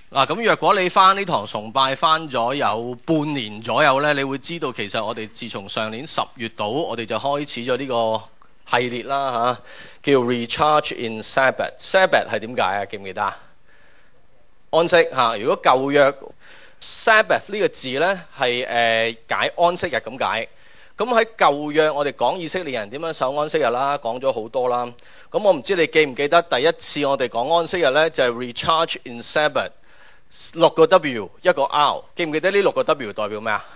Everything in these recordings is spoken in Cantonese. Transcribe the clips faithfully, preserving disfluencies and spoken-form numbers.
嗱，咁若果你翻呢堂崇拜翻咗有半年左右咧，你會知道其實我哋自從上年十月度，我哋就開始咗呢個系列啦嚇、啊，叫 Recharge in Sabbath。Sabbath 係點解啊？記唔記得啊？安息嚇、啊。如果舊約 Sabbath 呢個字咧係誒解安息日咁解。咁喺舊約我哋講以色列人點樣守安息日啦，講咗好多啦。咁我唔知你記唔記得第一次我哋講安息日咧就係、是、Recharge in Sabbath。六個 W 一個 R， 記唔記得呢六個 W 代表咩啊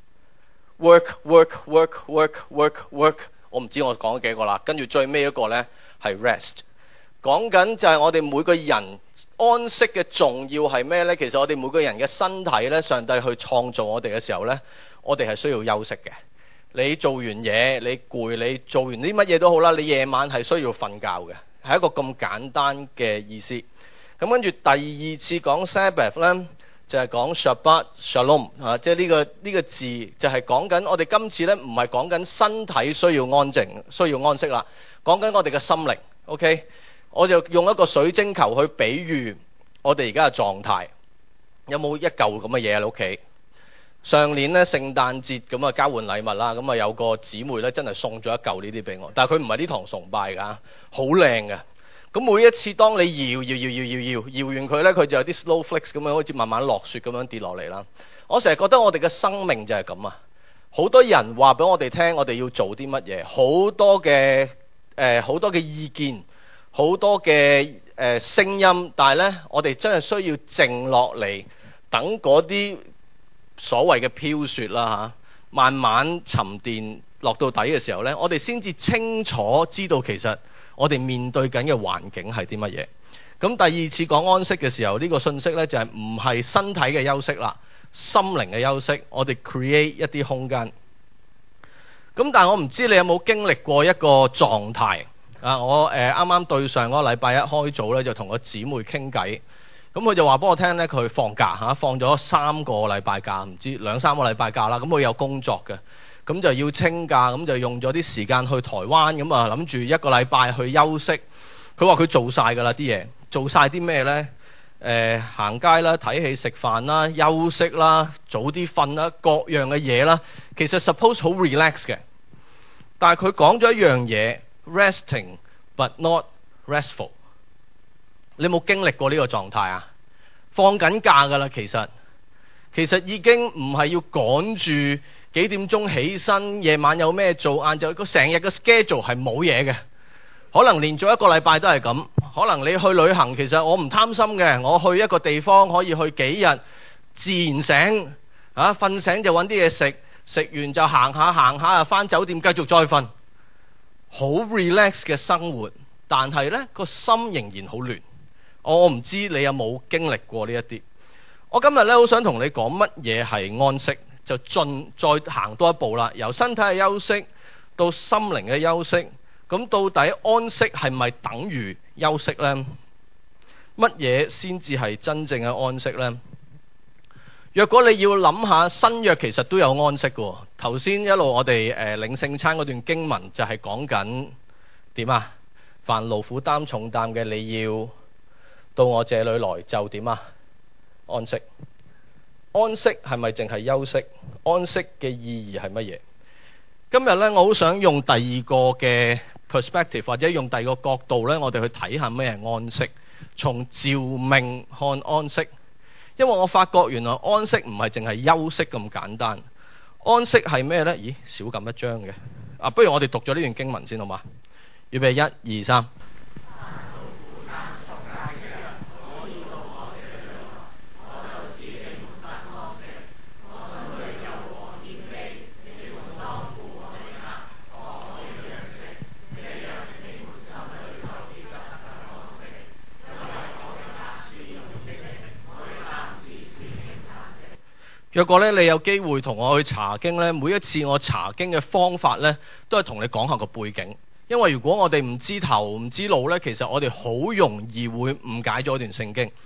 ？Work work work work work work， 我唔知我講咗幾個啦。跟住最尾一個咧係 rest， 講緊就係我哋每個人安息嘅重要係咩咧？其實我哋每個人嘅身體咧，上帝去創造我哋嘅時候咧，我哋係需要休息嘅。你做完嘢，你攰，你做完啲乜嘢都好啦，你夜晚係需要瞓覺嘅，係一個咁簡單嘅意思。咁跟住第二次講 Sabbath 咧，就係、是、講 Shabbat Shalom 啊，即係呢個呢、這個字就係講緊我哋今次咧唔係講緊身體需要安靜、需要安息啦，講緊我哋嘅心靈。OK， 我就用一個水晶球去比喻我哋而家嘅狀態。有冇一嚿咁嘅嘢喺你屋企？上年咧聖誕節咁啊交換禮物啦，咁啊有個姊妹咧真係送咗一嚿呢啲俾我，但係佢唔係呢堂崇拜㗎，好靚嘅。咁每一次當你搖搖搖搖搖搖搖完佢咧，佢就有啲 slow flicks 咁樣，好似慢慢落雪咁樣跌落嚟啦。我成日覺得我哋嘅生命就係咁啊！好多人話俾我哋聽，我哋要做啲乜嘢，好多嘅誒好多嘅意見，好多嘅誒聲音，但係咧我哋真係需要靜落嚟，等嗰啲所謂嘅飄雪啦嚇，慢慢沉澱落到底嘅時候咧，我哋先至清楚知道其實我哋面對緊嘅環境係啲乜嘢？咁第二次講安息嘅時候，呢個信息呢就係唔係身體嘅休息啦，心靈嘅休息。我哋 create 一啲空間。咁但係我唔知你有冇經歷過一個狀態啊？我誒啱啱對上嗰個禮拜一開組呢，就同個姊妹傾偈。咁佢就話俾我聽呢，佢放假嚇，放咗三個禮拜假，唔知兩三個禮拜假啦。咁佢有工作嘅。咁就要清假，咁就用咗啲時間去台灣，咁啊諗住一個禮拜去休息。佢話佢做晒㗎啦啲嘢，做晒啲咩呢？誒、呃、行街啦、睇戲、食飯啦、休息啦、早啲瞓啦，各樣嘅嘢啦。其實 suppose 好 relax 嘅，但係佢講咗一樣嘢 ，resting but not restful。你有冇經歷過呢個狀態啊？放緊假㗎啦，其實其實已經唔係要趕住。幾點鐘起身，夜晚有咩做，晏晝個成日嘅 schedule 係冇嘢嘅，可能連續一個禮拜都係咁。可能你去旅行，其實我唔貪心嘅，我去一個地方可以去幾日，自然醒啊，瞓醒就揾啲嘢食，食完就行下行下啊，返酒店繼續再瞓，好 relax 嘅生活。但係呢個心仍然好亂。我唔知你有冇經歷過呢一啲。我今日呢好想同你講乜嘢係安息。就進再行多一步啦，由身體嘅休息到心靈嘅休息。咁到底安息係咪等於休息呢？乜嘢先至係真正嘅安息呢？若果你要諗下新約其實都有安息嘅。頭先一路我哋誒領聖餐嗰段經文就係講緊點啊？凡勞苦擔重擔嘅，你要到我這裡來就點啊？安息。安息係咪淨係休息？安息嘅意義係乜嘢？今日呢，我好想用第二個嘅 perspective， 或者用第二個角度呢，我哋去睇下咩係安息，從召命看安息。因為我發覺原來安息唔係淨係休息咁簡單。安息係咩呢？咦，少咁一張嘅。啊，不如我哋讀咗呢段經文先好嘛？預備一二三。若果咧你有機會同我去查經咧，每一次我查經嘅方法咧，都係同你講下個背景。因為如果我哋唔知頭唔知路咧，其實我哋好容易會誤解咗段聖經。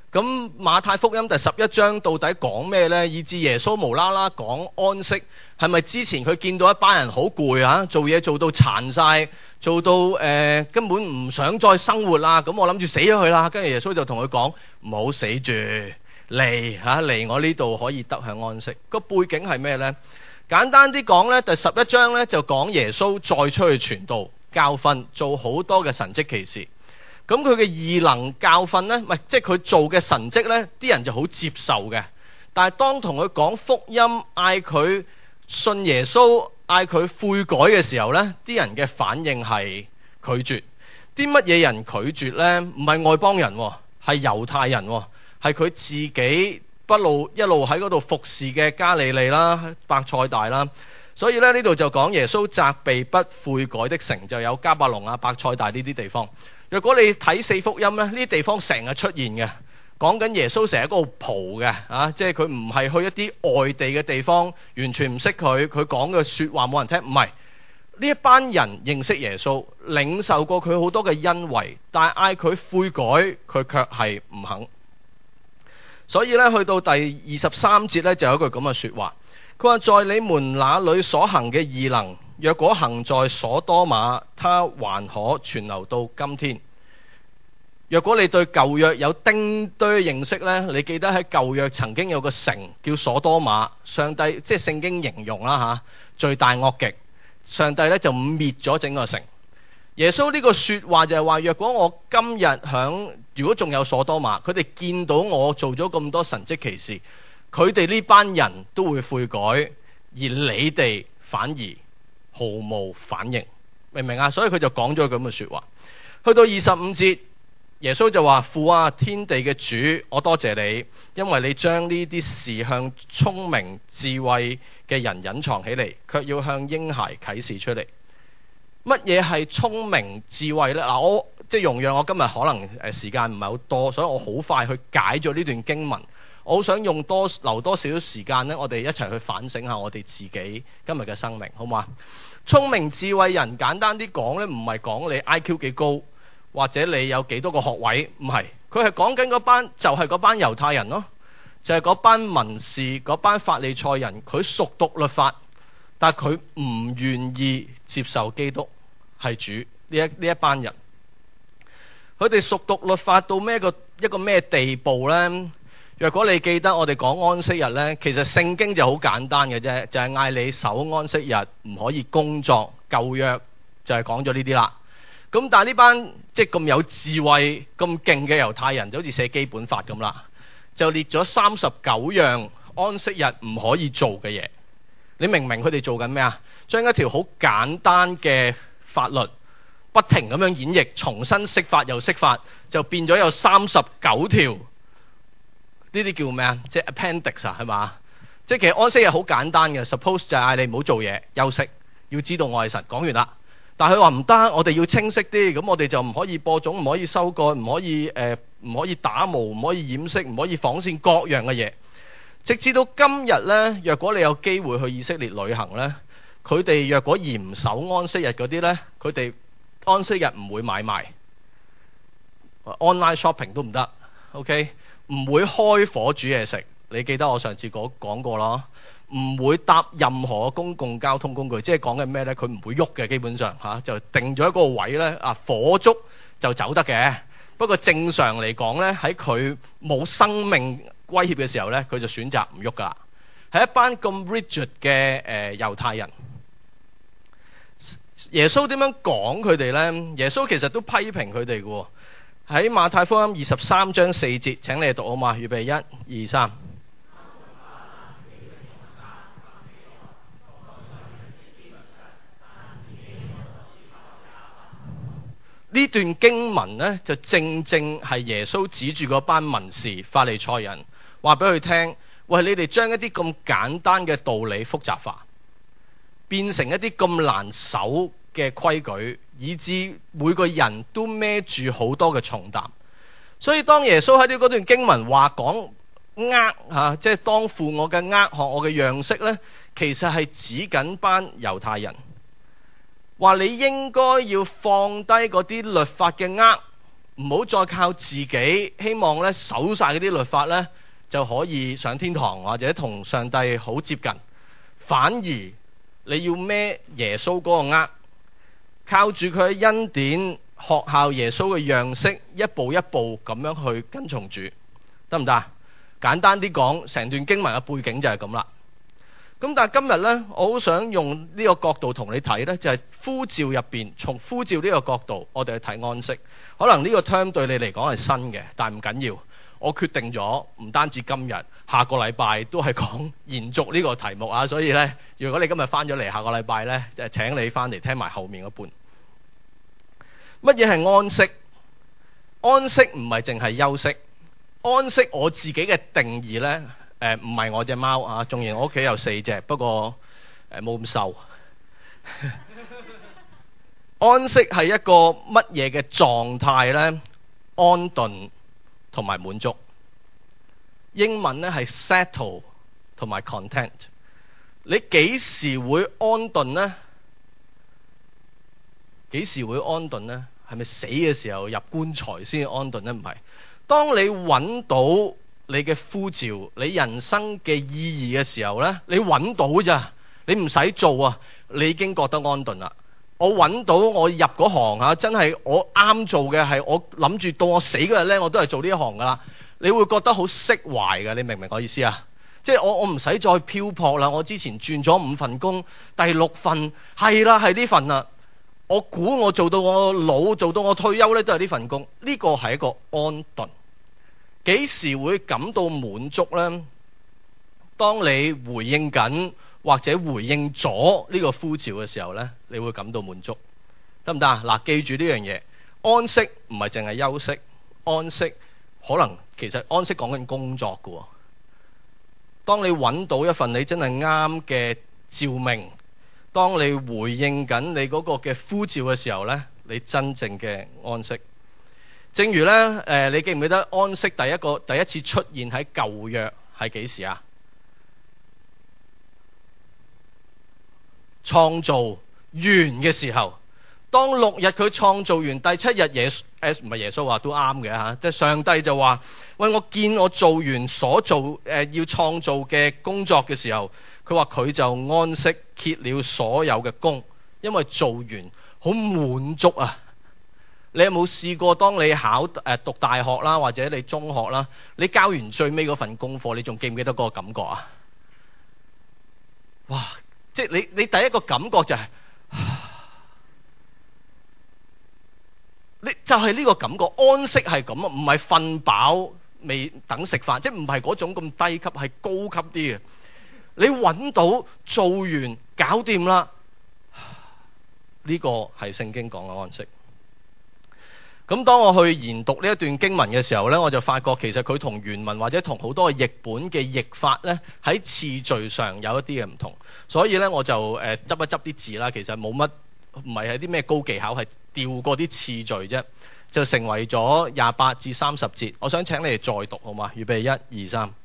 咁馬太福音第十一章到底講咩呢？以至耶穌無啦啦講安息，係咪之前佢見到一班人好攰啊，做嘢做到殘晒，做到誒、呃、根本唔想再生活啦？咁我諗住死咗佢啦。跟住耶穌就同佢講：唔好死住，嚟嚇嚟我呢度可以得享安息。個背景係咩呢？簡單啲講呢，第十一章呢就講耶穌再出去傳道、教訓，做好多嘅神蹟奇事。咁佢嘅異能教訓呢，唔係即係佢做嘅神蹟呢，啲人就好接受嘅。但係當同佢講福音，嗌佢信耶穌，嗌佢悔改嘅時候呢，啲人嘅反應係拒絕。啲乜嘢人拒絕呢？唔係外邦人，係猶太人，係佢自己不路一路喺嗰度服侍嘅加利利啦、伯賽大啦。所以咧呢度就講耶穌責備不悔改的城，就有迦百農啊、伯賽大呢啲地方。若果你睇四福音咧，呢啲地方成日出現嘅，講緊耶穌成日喺嗰度蒲嘅，啊，即係佢唔係去一啲外地嘅地方，完全唔識佢，佢講嘅說話冇人聽，唔係。呢一班人認識耶穌，領受過佢好多嘅恩惠，但係嗌佢悔改，佢卻係唔肯。所以咧，去到第二十三節咧，就有一句咁嘅說話，佢話：在你們那裏所行嘅異能，若果行在所多瑪，它還可存留到今天。若果你對舊約有丁堆認識呢，你記得喺舊約曾經有個城叫所多瑪，上帝即係聖經形容啦吓，罪大惡極，上帝咧就滅咗整個城。耶穌呢個說話就係話，若果我今日響，如果仲有所多瑪，佢哋見到我做咗咁多神蹟奇事，佢哋呢班人都會悔改，而你哋反而毫無反應，明唔明啊？所以佢就講咗咁嘅說話。去到二十五節，耶穌就話：父啊，天地嘅主，我多謝你，因為你將呢啲事向聰明智慧嘅人隱藏起嚟，卻要向嬰孩啟示出嚟。乜嘢係聰明智慧呢？嗱，我即係容讓我今日可能誒時間唔係好多，所以我好快去解咗呢段經文。我好想用多留多少少時間呢，我哋一齊去反省下我哋自己今日嘅生命，好嘛？聰明智慧人簡單啲講呢，唔係講你 I Q 幾高，或者你有幾多個學位，唔係，佢係講緊嗰班就係嗰班猶太人咯，就係嗰班文士、嗰班法利賽人，佢熟讀律法，但係佢唔願意接受基督係主呢一呢一班人。佢哋熟讀律法到咩個一個咩地步呢？若果你記得我哋講安息日呢，其實聖經就好簡單嘅啫，就係嗌你守安息日，唔可以工作。舊約就係講咗呢啲啦。咁但係呢班即係咁有智慧、咁勁嘅猶太人，就好似寫基本法咁啦，就列咗三十九樣安息日唔可以做嘅嘢。你明唔明佢哋做緊咩啊？將一條好簡單嘅法律不停咁樣演繹，重新釋法又釋法，就變咗有三十九條。呢啲叫咩啊？即係 appendix 啊，係嘛？即係其實安息日好簡單嘅 ，suppose 就係嗌你唔好做嘢，休息，要知道我係神。講完啦，但係佢話唔得，我哋要清晰啲，咁我哋就唔可以播種，唔可以收割，唔可以誒，唔、呃、可以打毛，唔可以染色，唔可以紡線，各樣嘅嘢。直至到今日咧，若果你有機會去以色列旅行咧，佢哋若果嚴守安息日嗰啲咧，佢哋安息日唔會買賣 ，online shopping 都唔得 ，OK。唔會開火煮嘢食，你記得我上次講講過咯。唔會搭任何公共交通工具，即係講緊咩呢？佢唔會喐嘅，基本上嚇、啊、就定咗一個位呢，啊，火燭就走得嘅。不過正常嚟講呢，喺佢冇生命威脅嘅時候呢，佢就選擇唔喐噶啦。係一班咁 rigid 嘅誒、呃、猶太人。耶穌點樣講佢哋呢？耶穌其實都批評佢哋嘅。喺馬太福音二十三章四節，請你讀好嘛？預備一、二、三。呢段經文呢，就正正係耶穌指住嗰班文士、法利賽人，話俾佢聽：喂，你哋將一啲咁簡單嘅道理複雜化，變成一啲咁難守嘅規矩，以致每個人都孭住好多嘅重擔。所以當耶穌喺呢嗰段經文話講呃吓，即係當負我嘅軛，學我嘅樣式呢，其實係指緊班猶太人，話你應該要放低嗰啲律法嘅軛， 唔好再靠自己，希望咧守晒嗰啲律法咧就可以上天堂或者同上帝好接近。反而你要孭耶穌嗰個軛，靠住佢嘅恩典，學效耶穌嘅樣式，一步一步咁樣去跟從主，得唔得啊？簡單啲講，成段經文嘅背景就係咁啦。咁但係今日呢，我好想用呢個角度同你睇呢，就係呼召入邊，從呼召呢個角度，我哋去睇安息。可能呢個 term 對你嚟講係新嘅，但係唔緊要。我決定咗，唔單止今日，下個禮拜都係講延續呢個題目啊。所以呢，如果你今日翻咗嚟，下個禮拜呢，就請你翻嚟聽埋後面嗰半。乜嘢係安息？安息唔係淨係休息。安息我自己嘅定義呢，誒唔係我隻貓啊，縱然我屋企有四隻，不過誒冇咁瘦。安息係一個乜嘢嘅狀態呢？安頓同埋滿足。英文呢係 settle 同埋 content。你幾時會安頓呢？幾時會安頓呢？係咪死嘅時候入棺材先安頓呢？唔係。當你揾到你嘅呼召，你人生嘅意義嘅時候呢，你揾到咋？你唔使做啊，你已經覺得安頓啦。我揾到我入嗰行啊，真係我啱做嘅係，我諗住到我死嗰日呢，我都係做呢一行噶啦。你會覺得好釋懷嘅，你明唔明我意思啊？即係我我唔使再漂泊啦。我之前轉咗五份工，第六份係啦，係呢份啦。我估我做到我老，做到我退休呢，都係呢份工。呢個係一個安頓。幾時會感到滿足呢？當你回應緊或者回應咗呢個呼召嘅時候呢，你會感到滿足，得唔得啊？嗱，記住呢樣嘢，安息唔係淨係休息，安息可能其實安息講緊工作㗎喎。當你揾到一份你真係啱嘅召命，當你回應緊你嗰個嘅呼召嘅時候呢，你真正嘅安息。正如咧，誒、呃，你記唔記得安息第一個第一次出現喺舊約係幾時啊？創造完嘅時候，當六日佢創造完，第七日耶誒唔係耶穌話都啱嘅嚇，即係上帝就話：喂，我見我做完所做誒、呃、要創造嘅工作嘅時候，佢話佢就安息歇了所有嘅工，因為做完好滿足啊！你有冇試過當你考誒、呃、讀大學啦，或者你中學啦，你交完最尾嗰份功課，你仲記唔記得嗰個感覺啊？哇！即係你你第一個感覺就係、是，你就係、是、呢個感覺，安息係咁啊，唔係瞓飽未等食飯，即係唔係嗰種咁低級，係高級啲嘅。你揾到做完搞掂啦，呢、這個係聖經講嘅安息。咁當我去研讀呢一段經文嘅時候呢，我就發覺其實佢同原文或者同好多嘅譯本嘅譯法呢，喺次序上有一啲嘅唔同，所以呢，我就誒執、呃、一執啲字啦，其實冇乜，唔係係啲咩高技巧，係調過啲次序啫，就成為咗廿八至三十節。我想請你哋再讀好嗎？預備一二三。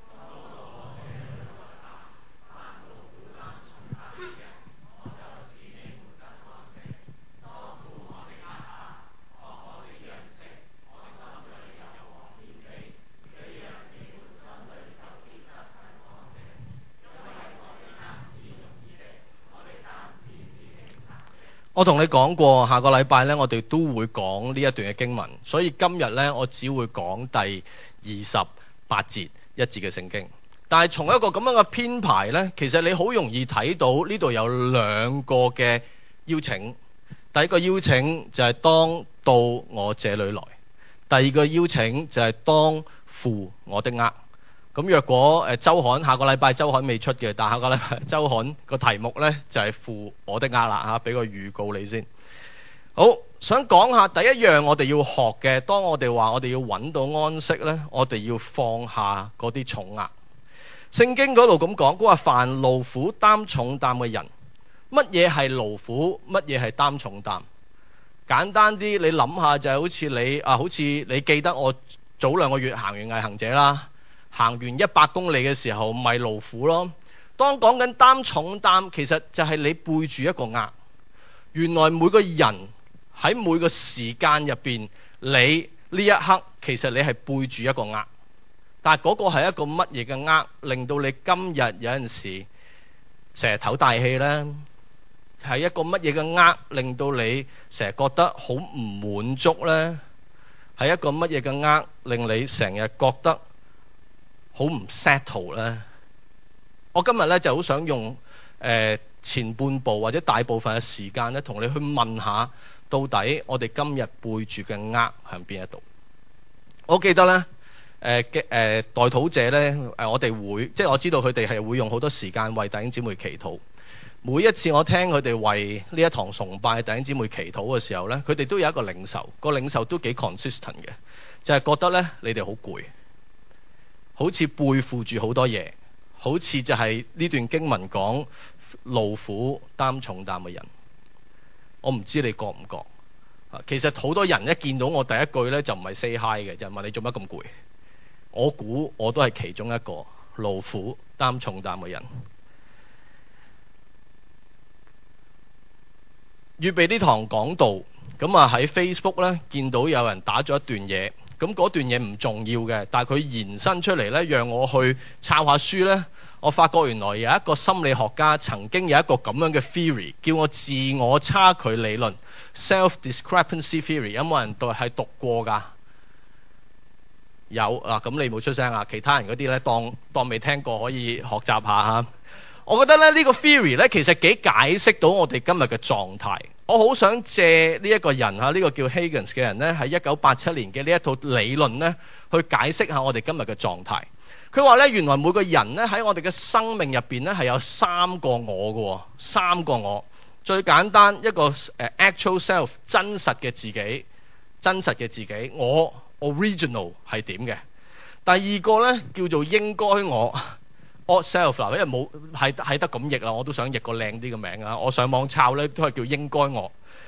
我同你講過，下個禮拜呢，我哋都會講呢一段嘅經文，所以今日呢，我只會講第二十八節一節嘅聖經。但係從一個咁樣嘅編排呢，其實你好容易睇到呢度有兩個嘅邀請。第一個邀請就係當到我這裡來，第二個邀請就係當負我的軛。咁若果誒週刊下個禮拜週刊未出嘅，但下個禮拜週刊個題目呢，就係負我的軛啦嚇，俾個預告你先。好，想講下第一樣我哋要學嘅，當我哋話我哋要揾到安息呢，我哋要放下嗰啲重軛。聖經嗰度咁講，佢話凡勞苦擔重擔嘅人，乜嘢係勞苦，乜嘢係擔重擔？簡單啲，你諗下就係好似你啊，好似你記得我早兩個月行完毅行者啦。行完一百公里嘅時候，咪勞苦咯。當講緊擔重擔，其實就係你背住一個軛。原來每個人喺每個時間入邊， 你呢一刻其實你係背住一個軛，但係嗰個係一個乜嘢嘅軛，令到你今日有陣時成日唞大氣呢？係一個乜嘢嘅軛，令到你成日覺得好唔滿足呢？係一個乜嘢嘅軛，令你成日覺得好唔 settle 呢？我今日咧就好想用誒、呃、前半部或者大部分嘅時間咧，同你去問下，到底我哋今日背住嘅軛喺邊一度？我記得咧誒嘅誒代禱者咧誒、呃，我哋會即係我知道佢哋係會用好多時間為弟兄姊妹祈禱。每一次我聽佢哋為呢一堂崇拜弟兄姊妹祈禱嘅時候咧，佢哋都有一個領受，個領受都幾 consistent 嘅，就係、是、覺得咧你哋好攰，好似背負住好多嘢，好似就係呢段經文講勞苦擔重擔嘅人。我唔知你覺唔覺啊？其實好多人一見到我第一句咧就唔係 say hi 嘅，就係問你做乜咁攰。我估我都係其中一個勞苦擔重擔嘅人。預備呢堂講道，咁啊喺 Facebook 咧見到有人打咗一段嘢，咁嗰段嘢唔重要嘅，但係佢延伸出嚟咧，讓我去抄下書咧，我發覺原來有一個心理學家曾經有一個咁樣嘅 theory， 叫我自我差距理論 （self-discrepancy theory）。有冇人讀係讀過㗎？有啊，咁你冇出聲啊，其他人嗰啲咧當當未聽過，可以學習下嚇。我覺得咧呢個 theory 咧其實幾解釋到我哋今日嘅狀態。我好想借呢一個人嚇，呢個叫 Higgins 嘅人咧，喺一九八七年嘅呢一套理論咧，去解釋下我哋今日嘅狀態。佢話咧，原來每個人咧喺我哋嘅生命入邊咧係有三個我嘅，三個我。最簡單一個誒 actual self 真實嘅自己，真實嘅自己，我 original 係點嘅。第二個咧叫做應該我。Odd self 嗱，因為冇係係得咁譯啦，我都想譯個靚啲嘅名啊！我上網抄咧都係叫應該我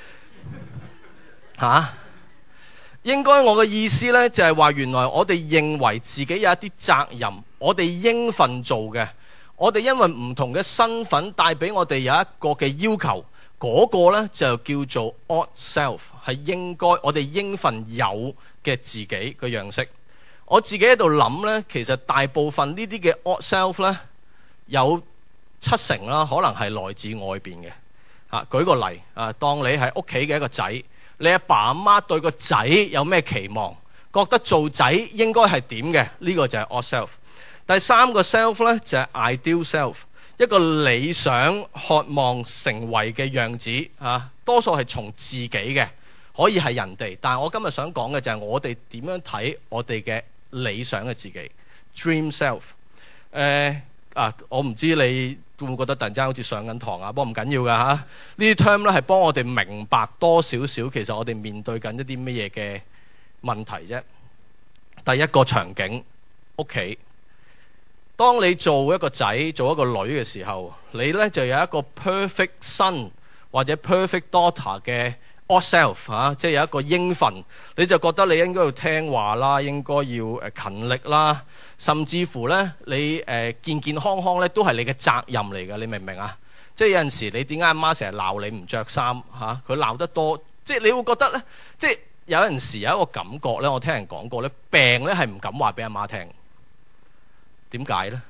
嚇、啊。應該我嘅意思咧就係話，原來我哋認為自己有一啲責任，我哋應份做嘅，我哋因為唔同嘅身份帶俾我哋有一個嘅要求，嗰、那個咧就叫做 odd self， 係應該我哋應份有嘅自己嘅樣式。我自己喺度諗咧，其實大部分呢啲嘅 odd self 咧，有七成啦，可能係來自外邊嘅。啊，舉個例啊，當你係屋企嘅一個仔，你阿爸阿媽對個仔有咩期望，覺得做仔應該係點嘅，呢個就係 odd self。第三個 self 咧就係 ideal self， 一個理想渴望成為嘅樣子啊，多數係從自己嘅，可以係人哋，但係我今日想講嘅就係我哋點樣睇我哋嘅理想嘅自己 dream self。 誒、呃、啊我唔知你會唔會覺得突然之間好似上緊堂啊，不過唔緊要㗎嚇。呢啲 term 咧係幫我哋明白多少少其實我哋面對緊一啲乜嘢嘅問題啫。第一個場景，屋企，當你做一個仔做一個女嘅時候，你咧就有一個 perfect son 或者 perfect daughter 嘅odd self 嚇、啊，即係有一個應份，你就覺得你應該要聽話啦，應該要誒勤力啦，甚至乎咧你誒、呃、健健康康咧都係你嘅責任嚟嘅，你明唔明啊？即係有陣時你點解阿媽成日鬧你唔着衫嚇？佢鬧得多，即係你會覺得咧，即係有陣時有一個感覺咧，我聽人講過咧，病咧係唔敢話俾阿媽聽。點解咧？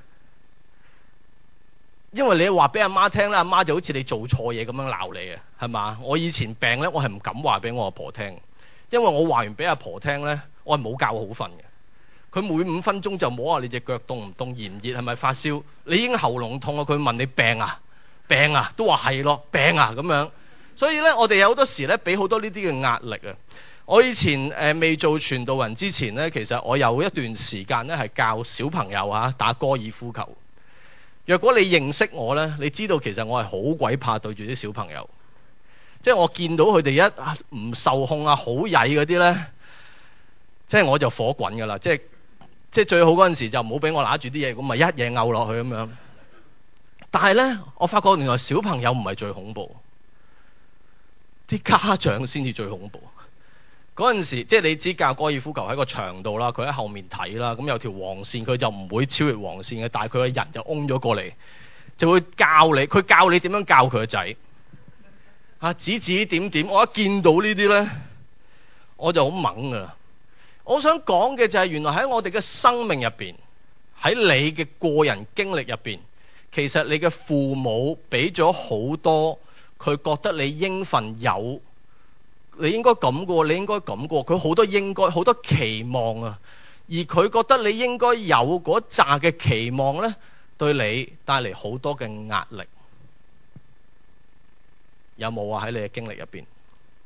因為你話俾阿媽聽咧，阿媽就好似你做錯嘢咁樣鬧你啊，係嘛？我以前病咧，我係唔敢話俾我阿婆聽，因為我話完俾阿婆聽咧，我係冇覺好瞓嘅。佢每五分鐘就摸下你隻腳凍唔凍、熱唔熱、係咪發燒，你已經喉嚨痛啊，佢問你病啊、病啊，都話係咯，病啊咁樣。所以咧，我哋有好多時咧，俾好多呢啲嘅壓力啊。我以前誒、呃、未做傳道人之前咧，其實我有一段時間咧係教小朋友啊打高爾夫球。若果你認識我咧，你知道其實我係好鬼怕對住啲小朋友，即係我見到佢哋一唔受控啊，好曳嗰啲咧，即係我就火滾噶啦，即係即係最好嗰陣時就唔好俾我拿住啲嘢，咁咪一嘢毆落去咁樣。但係咧，我發覺原來小朋友唔係最恐怖，啲家長先至最恐怖。嗰陣時，即係你知教高爾夫球喺個場度啦，佢喺後面睇啦，咁有條黃線，佢就唔會超越黃線嘅，但係佢個人就擁咗過嚟，就會教你，佢教你點樣教佢個仔，啊指指點點。我一見到呢啲咧， 我就好懵噶啦。我想講嘅就係原來喺我哋嘅生命入邊，喺你嘅個人經歷入邊，其實你嘅父母俾咗好多佢覺得你應份有，你應該咁過，你應該咁過，佢好多應該，好多期望啊，而佢覺得你應該有嗰紮嘅期望呢，對你帶嚟好多嘅壓力。有冇啊？喺你嘅經歷入邊？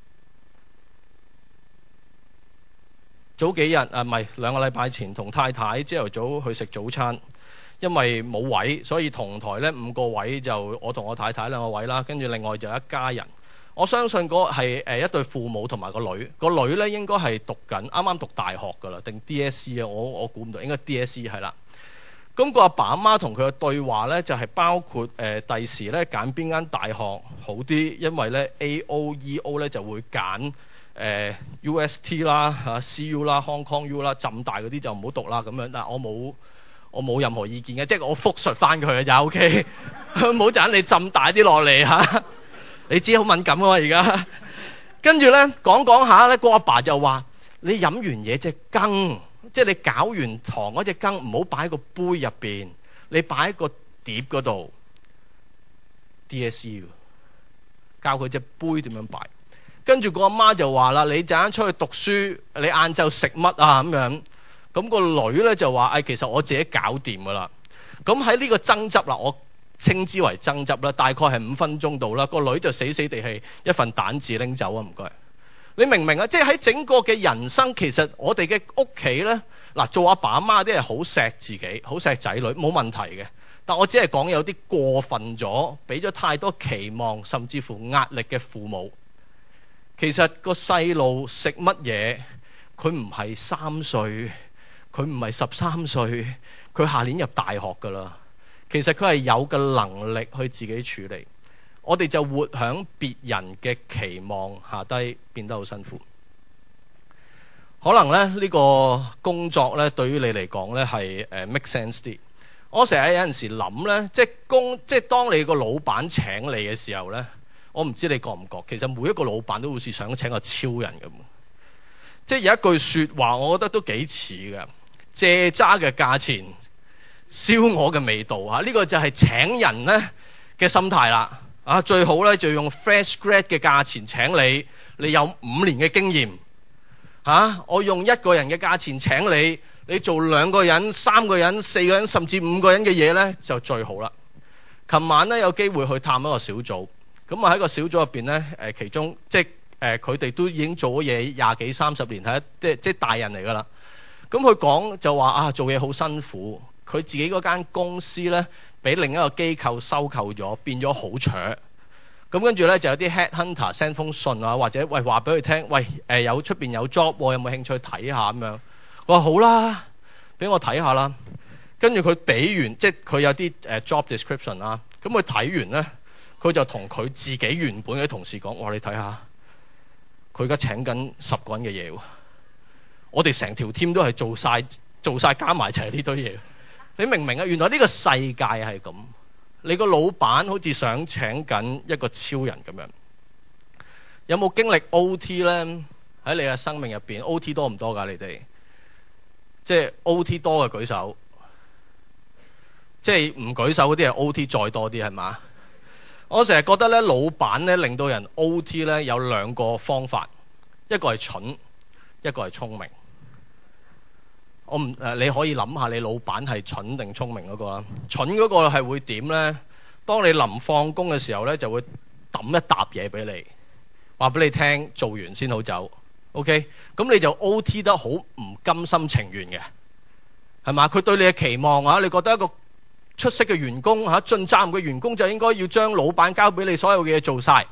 早幾日啊，唔係兩個禮拜前，同太太朝頭早去食早餐，因為冇位，所以同台呢五個位就我同我太太兩個位啦，跟住另外就一家人。我相信嗰係誒一對父母同埋個女，個女呢應該係讀緊，啱啱讀大學㗎啦，定 D S E 啊？我我估唔到，應該 D S E 係啦。咁個阿爸阿媽同佢嘅對話呢，就係、是、包括誒第時呢揀邊間大學好啲，因為呢 A O E O 呢就會揀誒、呃、U S T 啦、嚇 C U 啦、Hong Kong U 啦、浸大嗰啲就唔好讀啦咁樣。但係我冇我冇任何意見嘅，即係我復述翻佢嘅就 O K， 唔好陣你浸大啲落嚟嚇。你知好敏感啊嘛而家。跟住呢講講下呢，個阿爸就話：你飲完嘢隻羹。即係你攪完糖嗰隻羹唔好擺喺個杯入邊，你擺喺個碟嗰度。D S E 教佢隻杯點樣擺。跟住個阿媽就話啦：你陣間出去讀書，你晏晝食乜啊？咁樣。咁個女咧就話：誒，其實我自己搞掂噶啦。咁喺呢個爭執啦，我稱之為爭執啦，大概係五分鐘度啦。個女就死死地氣一份蛋治拎走啊，唔該。你明唔明啊？即係喺整個嘅人生，其實我哋嘅屋企呢，嗱，做阿爸阿媽啲係好錫自己，好錫仔女，冇問題嘅。但我只係講有啲過分咗，俾咗太多期望，甚至乎壓力嘅父母。其實個細路食乜嘢，佢唔係三歲，佢唔係十三歲，佢下年入大學㗎啦。其實佢係有個能力去自己處理。我哋就活喺別人嘅期望下低，變得好辛苦。可能咧呢、呢個工作咧對於你嚟講咧係誒 make sense 啲。我成日有陣時諗咧，即係工即係當你個老闆請你嘅時候咧，我唔知你覺唔覺，其實每一個老闆都好似想請個超人咁。即係有一句説話，我覺得都幾似嘅，借渣嘅價錢，燒鵝嘅味道嚇。呢、呢個就係請人咧嘅心態啦。啊，最好咧就用 fresh grad 嘅價錢請你，你有五年嘅經驗。嚇、啊，我用一個人嘅價錢請你，你做兩個人、三個人、四個人甚至五個人嘅嘢咧就最好啦。琴晚咧有機會去探一個小組，咁啊喺個小組入邊咧，誒其中即係誒佢哋都已經做咗嘢廿幾三十年，係即係即係大人嚟㗎啦。咁佢講就話啊，做嘢好辛苦，佢自己嗰間公司咧，俾另一個機構收購咗，變咗好搶。咁跟住咧就有啲 headhunter send 封信啊，或者喂話俾佢聽，喂誒、呃、有出邊有 job，有冇興趣睇下咁樣？我話好啦，俾我睇下啦。跟住佢俾完，即係佢有啲誒 job description 啦。咁佢睇完咧，佢就同佢自己原本嘅同事講：哇，你睇下，佢而家請緊十個人嘅嘢喎。我哋成條 team 都係做晒做晒加埋齊呢堆嘢。你明唔明啊？原來呢個世界係咁，你個老闆好似想請緊一個超人咁樣。有冇經歷 O T 咧？喺你嘅生命入邊 O T 多唔多㗎？你哋即係 O T 多嘅舉手，即係唔舉手嗰啲係 O T 再多啲係嘛？我成日覺得咧，老闆咧令到人 O T 咧有兩個方法，一個係蠢，一個係聰明。我唔誒，你可以諗下你老闆係蠢定聰明嗰個啊？蠢嗰個係會點咧？當你臨放工嘅時候咧，就會抌一沓嘢俾你，話俾你聽，做完先好走。OK，咁你就 O T 得好唔甘心情願嘅，係嘛？佢對你嘅期望啊，你覺得一個出色嘅員工嚇，盡責任嘅員工就應該要將老闆交俾你所有嘅嘢做晒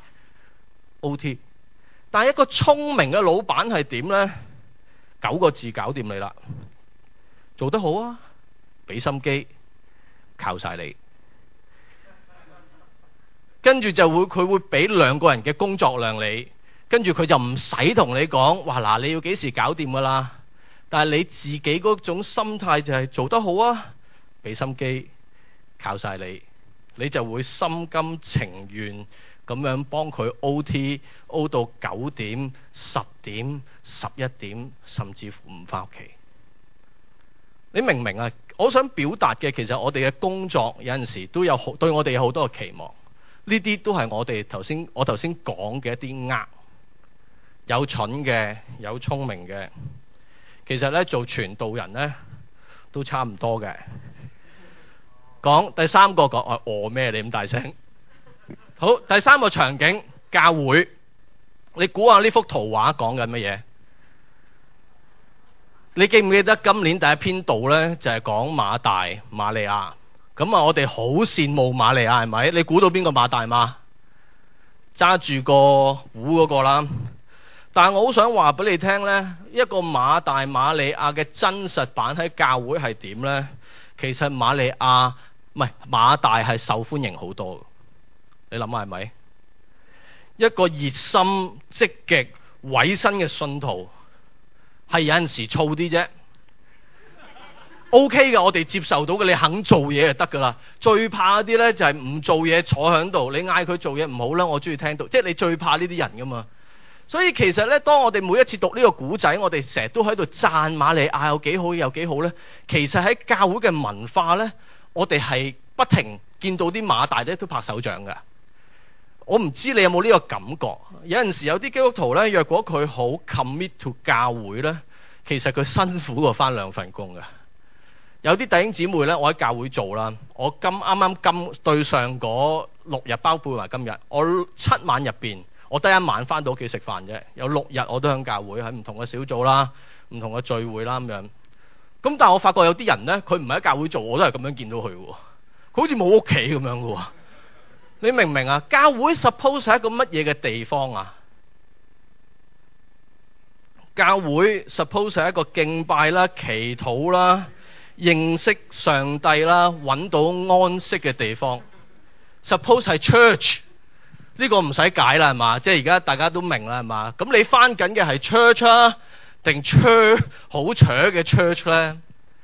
O T。但係一個聰明嘅老闆係點咧？九個字搞掂你啦。做得好啊，俾心機，靠晒你。跟住就會佢會俾兩個人嘅工作量你，跟住佢就唔使同你講，哇嗱，你要幾時搞掂噶啦？但係你自己嗰種心態就係做得好啊，俾心機，靠晒你，你就會心甘情願咁樣幫佢 O T O 到九點、十點、十一點，甚至乎唔返屋企。你明唔明啊？我想表達嘅其實我哋嘅工作有陣時都有好對我哋有好多嘅期望，呢啲都係我哋頭先我頭先講嘅一啲呃，有蠢嘅，有聰明嘅。其實咧做傳道人咧都差唔多嘅。講第三個講我餓咩？你咁大聲？好，第三個場景教會，你估下呢幅圖畫講緊乜嘢？你記唔記得今年第一篇道咧就係講馬大馬利亞？咁啊，我哋好羨慕馬利亞係咪？你估到邊個馬大嘛？揸住個壺嗰個啦。但係我好想話俾你聽咧，一個馬大馬利亞嘅真實版喺教會係點咧？其實馬利亞唔係馬大係受歡迎好多。你諗下係咪？一個熱心積極委身嘅信徒係有陣時燥啲啫。OK 嘅，我哋接受到嘅，你肯做嘢就得噶啦。最怕啲咧就係唔做嘢坐喺度，你嗌佢做嘢唔好啦，我中意聽到，即係你最怕呢啲人噶嘛。所以其實咧，當我哋每一次讀呢個古仔，我哋成日都喺度讚馬利亞有幾好有幾好咧。其實喺教會嘅文化咧，我哋係不停見到啲馬大咧都拍手掌㗎。我唔知你有冇呢個感覺？有陣時有啲基督徒咧，若果佢好 commit to 教會咧，其實佢辛苦過返兩份工㗎。有啲弟兄姊妹咧，我喺教會做啦，我今啱啱今對上嗰六日，包括埋今日，我七晚入邊，我得一晚返到屋企食飯啫。有六日我都喺教會，喺唔同嘅小組啦、唔同嘅聚會啦咁樣。咁但係我發覺有啲人咧，佢唔係喺教會做，我都係咁樣見到佢喎。佢好似冇屋企咁樣嘅喎。你明唔明啊？教會 suppose 係一個乜嘢嘅地方啊？教會 suppose 係一個敬拜啦、祈禱啦、認識上帝啦、揾到安息嘅地方。suppose 係 church， 呢個唔使解啦係嘛？即係而家大家都明啦係嘛？咁你翻緊嘅係 church 啊，定 church 好搶嘅 church 咧？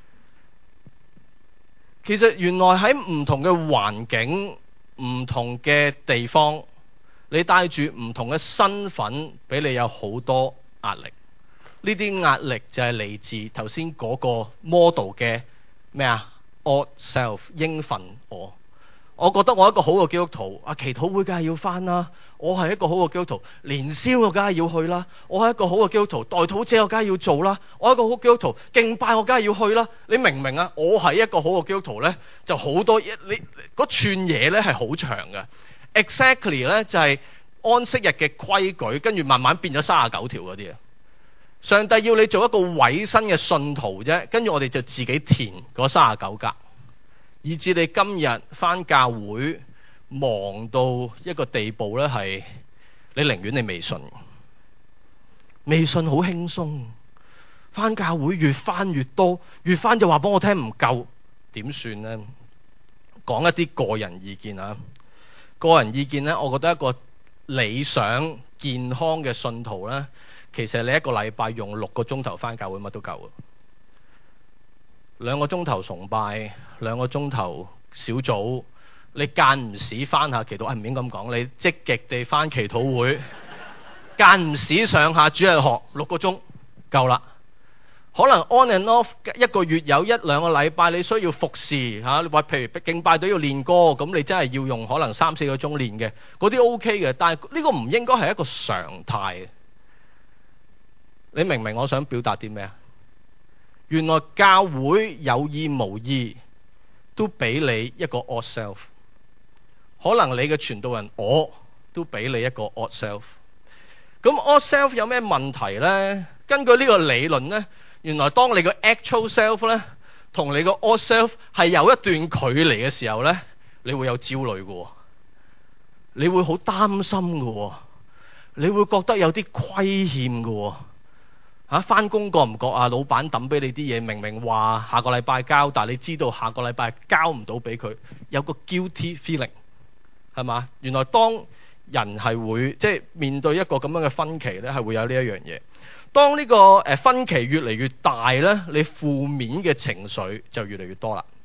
其實原來喺唔同嘅環境、唔同嘅地方，你帶住唔同嘅身份，俾你有好多壓力。呢啲壓力就係嚟自頭先嗰個 model 嘅咩啊 odd self 應份我。我覺得我一個好嘅基督徒，啊祈禱會梗係要返啦。我係一個好嘅基督徒，年宵我梗係要去啦。我係一個好嘅基督徒，代禱者我梗係要做啦。我係一個好基督徒，敬拜我梗係要去啦。你明唔明啊？我係一個好嘅基督徒咧，就好多一你嗰串嘢咧係好長嘅。Exactly 咧就係安息日嘅規矩，跟住慢慢變咗三十九條嗰啲啊。上帝要你做一個委身嘅信徒啫，跟住我哋就自己填嗰三十九格。以至你今日返教會忙到一個地步咧，係你寧願你未信，未信好輕鬆。返教會越返越多，越返就話俾我聽唔夠，點算呢？講一啲個人意見啊，個人意見咧，我覺得一個理想健康嘅信徒咧，其實你一個禮拜用六個鐘頭返教會乜都夠啊。兩個鐘頭崇拜，兩個鐘頭小組，你間唔時翻下祈禱，係唔應該咁講，你積極地翻祈禱會，間唔時上下主日學，六個鐘夠啦。可能 on and off 一個月有一兩個禮拜你需要服侍嚇，或譬如敬拜隊要練歌，咁你真係要用可能三四個鐘練嘅，嗰啲 OK 嘅，但係呢個唔應該係一個常態。你明唔明我想表達啲咩啊？原來教會有意無意都俾你一個 odd self， 可能你嘅傳道人我都俾你一個 odd self。 咁 odd self 有咩問題呢？根據呢個理論呢，原來當你個 actual self 呢同你個 odd self 係有一段距離嘅時候呢，你會有焦慮嘅，你會好擔心嘅，你會覺得有啲虧欠嘅。嚇，返工覺唔覺啊？老闆抌俾你啲嘢，明明話下個禮拜交，但係你知道下個禮拜交唔到俾佢，有個 guilty feeling 係嘛？原來當人係會即係面對一個咁樣嘅分歧咧，係會有呢一樣嘢。當呢個誒分歧越嚟越大咧，你負面嘅情緒就越嚟越多啦。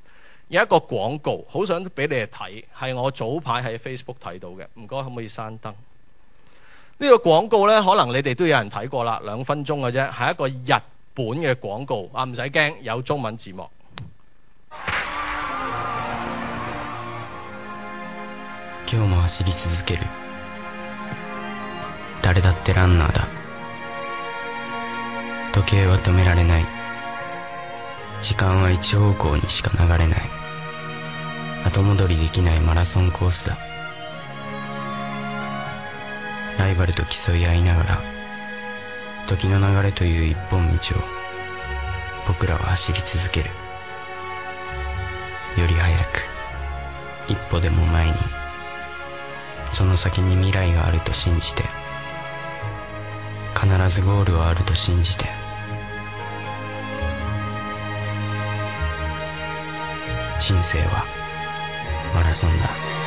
有一個廣告，好想俾你哋睇，係我早排喺 Facebook 睇到嘅。唔該，可唔可以閂燈？呢個廣告呢，可能你哋都有人睇過啦，兩分鐘嘅啫，係一個日本嘅廣告啊，唔使驚，有中文字幕。 今日も走り続ける。誰だってランナーだ。時計は止められない。時間は一方向にしか流れない。後戻りできないマラソンコースだ。ライバルと競い合いながら、時の流れという一本道を僕らは走り続ける。より早く、一歩でも前に。その先に未来があると信じて、必ずゴールはあると信じて。人生はマラソンだ。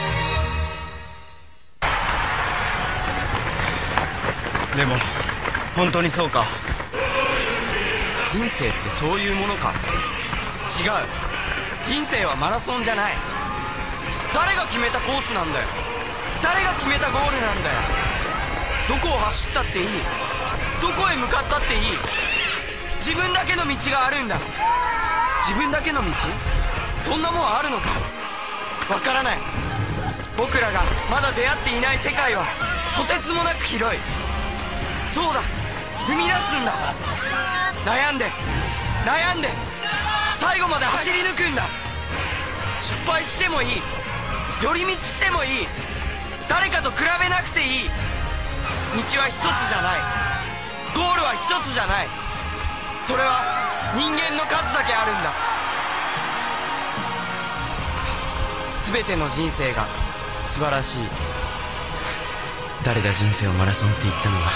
でも本当にそうか。 人生ってそういうものか。 違う。人生はマラソンじゃない。誰が決めたコースなんだよ。誰が決めたゴールなんだよ。どこを走ったっていい。どこへ向かったっていい。自分だけの道があるんだ。自分だけの道？そんなもんあるのか。わからない。僕らがまだ出会っていない世界はとてつもなく広い。そうだ、踏み出すんだ。悩んで悩んで最後まで走り抜くんだ。失敗してもいい。寄り道してもいい。誰かと比べなくていい。道は一つじゃない。ゴールは一つじゃない。それは人間の数だけあるんだ。全ての人生が素晴らしい。 誰だ人生をマラソンって言ったのは。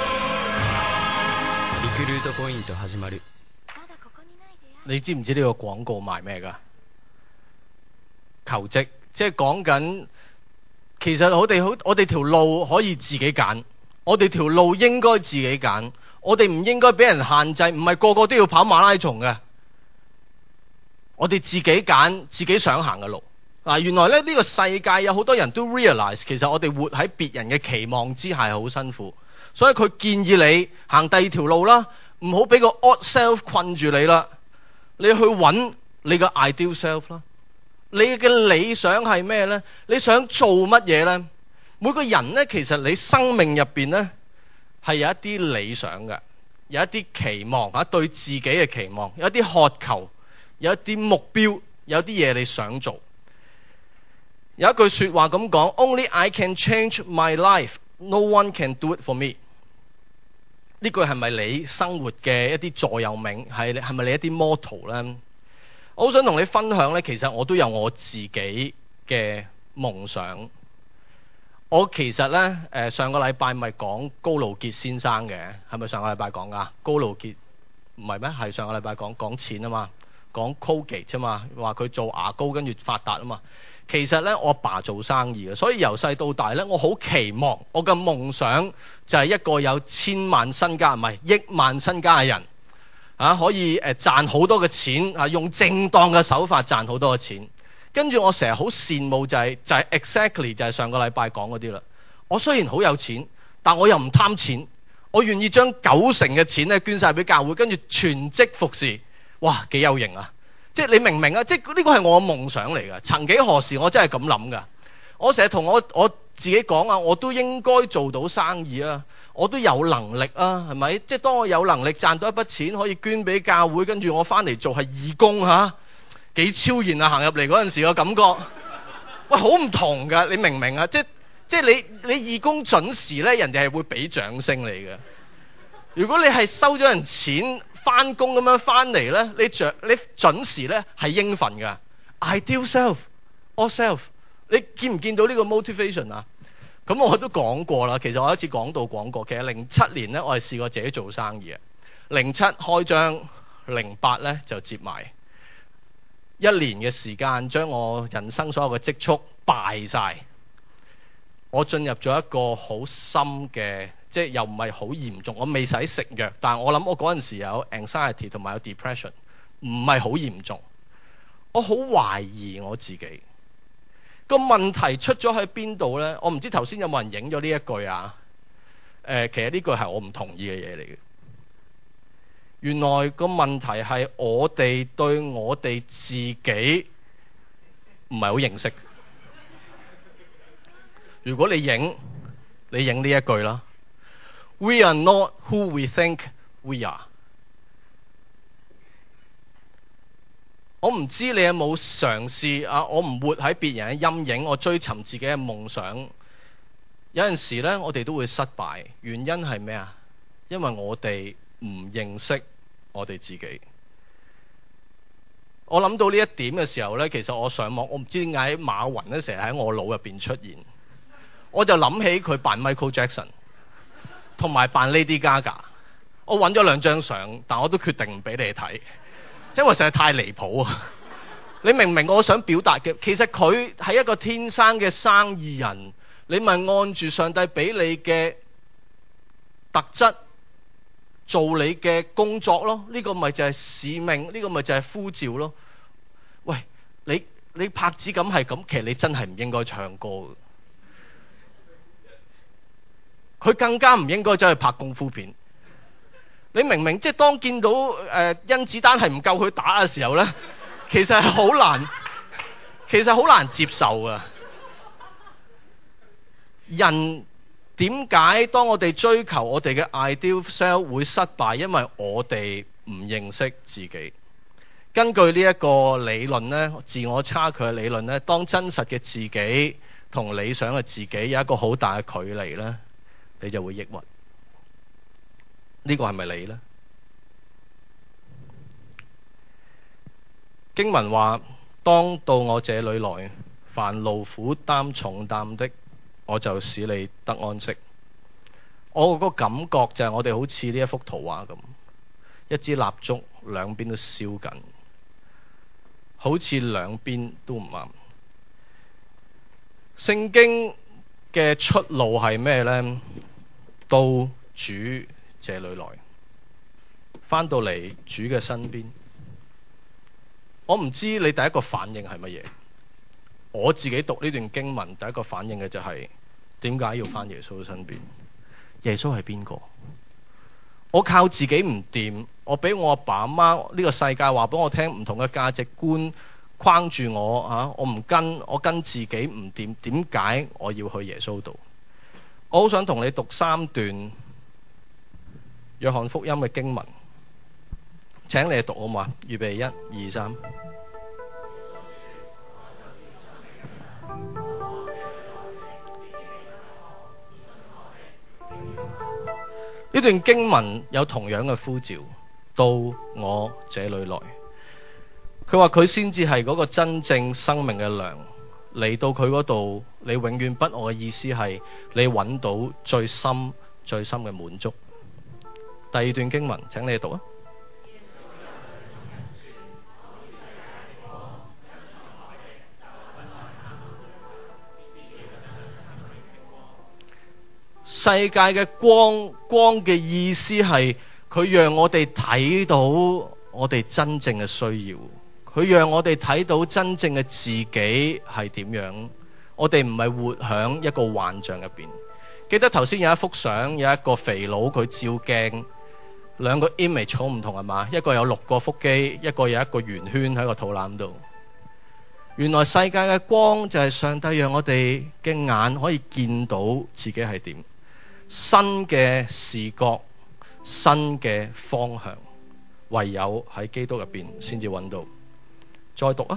リクルートポイント始まる。 你知唔知呢個廣告賣咩㗎？求職，即係講緊，其實我哋好，我哋條路可以自己揀，我哋條路應該自己揀，我哋唔應該俾人限制，唔係個個都要跑馬拉松嘅，我哋自己揀自己想行嘅路。嗱，原來咧呢個世界有好多人都 realize， 其實我哋活喺別人嘅期望之下係好辛苦，所以佢建議你行第二條路啦，唔好俾個 odd self 困住你啦，你去揾你嘅 ideal self 啦。你嘅理想係咩呢？你想做乜嘢呢？每個人呢，其實你生命入邊呢，係有一啲理想嘅，有一啲期望啊，對自己嘅期望，有一啲渴求，有一啲目標，有啲嘢你想做。有一句說話咁講 ，Only I can change my life, no one can do it for me。呢句係咪你生活嘅一啲座右銘？係係咪你一啲 motto 呢？我好想同你分享呢，其實我都有我自己嘅夢想。我其實呢，誒上個禮拜咪講高露潔先生嘅，係咪上個禮拜講㗎？高露潔唔係咩？係上個禮拜講講錢啊嘛，講 Colgate 啫嘛，話佢做牙膏跟住發達啊嘛。其實呢，我爸做生意嘅，所以由細到大呢，我好期望我嘅夢想就係一個有千萬身家，唔係億萬身家嘅人。啊，可以誒賺好多嘅錢啊，用正當嘅手法賺好多嘅錢。跟住我成日好羨慕就係、是、就係、是、exactly 就係上個禮拜講嗰啲啦。我雖然好有錢，但我又唔貪錢，我願意將九成嘅錢咧捐晒俾教會，跟住全職服侍。哇，幾有型啊！即係你明唔明啊？即係呢個係我嘅夢想嚟㗎。曾幾何時我真係咁諗㗎。我成日同我我自己講啊，我都應該做到生意啊。我都有能力啊，係咪？即係當我有能力賺到一筆錢，可以捐俾教會，跟住我翻嚟做係義工嚇，幾超然啊！行入嚟嗰陣時個感覺，喂，好唔同㗎，你明唔明啊？即即係你你義工準時咧，人哋係會俾掌聲你嘅。如果你係收咗人錢翻工咁樣翻嚟咧，你準你準時咧係應份㗎。Ideal self, all self， 你見唔見到呢個 motivation 啊？咁我都講過啦，其實我有一次講到講過，其實零七年咧，我係試過自己做生意啊。零七開張，零八咧就接埋，一年嘅時間將我人生所有嘅積蓄敗晒。我進入咗一個好深嘅，即係又唔係好嚴重，我未使食藥，但係我諗我嗰陣時有 anxiety 同埋有 depression，唔係好嚴重。 我好懷疑我自己。個問題出咗喺邊度呢？我唔知頭先有冇人影咗呢一句啊？誒、呃，其實呢句係我唔同意嘅嘢嚟嘅。原來個問題係我哋對我哋自己唔係好認識。如果你影，你影呢一句啦。We are not who we think we are。我唔知你有冇嘗試啊？我唔活喺別人嘅陰影，我追尋自己嘅夢想。有陣時呢，我哋都會失敗。原因係咩啊？因為我哋唔認識我哋自己。我諗到呢一點嘅時候呢，其實我上網，我唔知點解馬雲呢成日喺我腦入邊出現，我就諗起佢扮 Michael Jackson，同埋扮 Lady Gaga。我揾咗兩張相，但我都決定唔俾你睇。因為實在太離譜啊！你明唔明我想表達嘅？其實佢係一個天生嘅生意人，你咪按住上帝俾你嘅特質做你嘅工作咯。呢個咪就係使命，呢個咪就係呼召咯。喂，你你拍子咁係咁，其實你真係唔應該唱歌嘅。佢更加唔應該走去拍功夫片。你明唔明？即係當見到誒、呃、甄子丹係唔夠佢打嘅時候呢，其實係好難，其實好難接受啊！人點解當我哋追求我哋嘅 ideal self 會失敗？因為我哋唔認識自己。根據呢一個理論呢，自我差距嘅理論呢，當真實嘅自己同理想嘅自己有一個好大嘅距離呢，你就會抑鬱。呢個係咪你呢？經文話：當到我這裏來，凡勞苦擔重擔的，我就使你得安息。我個感覺就係我哋好似呢一幅圖畫咁，一支蠟燭兩邊都燒緊，好似兩邊都唔啱。聖經嘅出路係咩呢？到主這裏來，返到嚟主嘅身邊。我唔知你第一個反應係乜嘢。我自己讀呢段經文，第一個反應嘅就係點解要返耶穌身邊？耶穌係邊個？我靠自己唔掂，我俾我阿爸阿媽呢個世界話俾我聽，唔同嘅價值觀框住我啊！我唔跟，我跟自己唔掂，點解我要去耶穌度？我好想同你讀三段約翰福音嘅經文，請你讀好嘛？預備一二三。呢段經文有同樣嘅呼召，到我這裏來。佢話佢先至係嗰個真正生命嘅糧，嚟到佢嗰度，你永遠不餓嘅意思係你揾到最深最深嘅滿足。第二段經文請你讀啊。世界嘅光，光嘅意思係佢讓我哋睇到我哋真正嘅需要，佢讓我哋睇到真正嘅自己係點樣。我哋唔係活響一個幻象入邊。記得頭先有一幅相，有一個肥佬佢照鏡，兩個 image 好唔同係嘛？一個有六個腹肌，一個有一個圓圈喺個肚腩度。原來世界嘅光就係上帝讓我哋嘅眼可以見到自己係點。新嘅視覺，新嘅方向，唯有喺基督入邊先至揾到。再讀啊！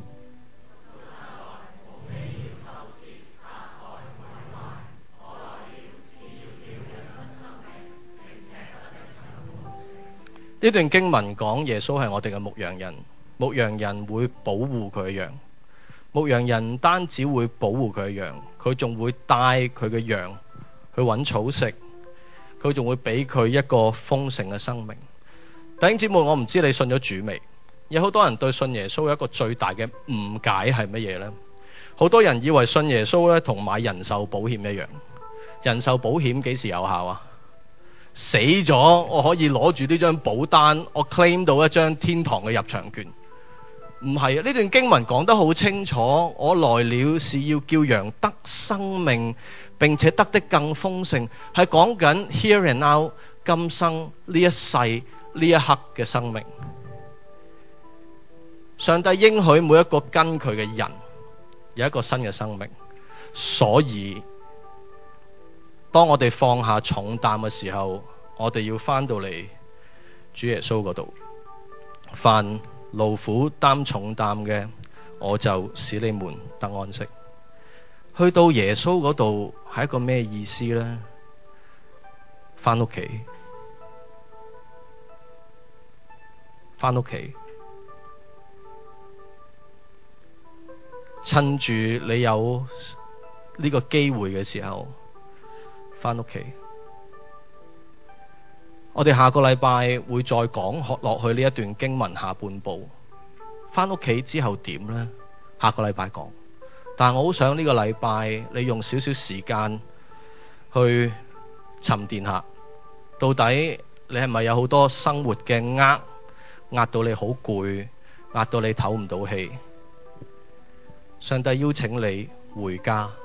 呢段經文講耶穌係我哋嘅牧羊人，牧羊人會保護佢嘅羊。牧羊人唔單止會保護佢嘅羊，佢仲會帶佢嘅羊去揾草食，佢仲會俾佢一個豐盛嘅生命。弟兄姊妹，我唔知你信咗主未？有好多人對信耶穌有一個最大嘅誤解係乜嘢呢？好多人以為信耶穌咧同買人壽保險一樣。人壽保險幾時有效啊？死咗我可以攞住呢張保單，我 claim 到一張天堂嘅入場券。 唔係啊，呢段經文講得好清楚，我來了是要叫羊得生命，並且得的更豐盛，係講緊 here and now 今生呢一世呢一刻嘅生命。上帝應許每一個跟佢嘅人有一個新嘅生命，所以當我哋放下重擔嘅時候，我哋要翻到嚟主耶穌嗰度。凡勞苦擔重擔嘅，我就使你們得安息。去到耶穌嗰度係一個咩意思呢？翻屋企，翻屋企，趁住你有呢個機會嘅時候，翻屋企。我哋下個禮拜會再講落去呢一段經文下半部。翻屋企之後點呢？下個禮拜講。但係我好想呢個禮拜你用少少時間去沉澱下，到底你係咪有好多生活嘅壓壓到你好攰，壓到你唞唔到氣？上帝邀請你回家。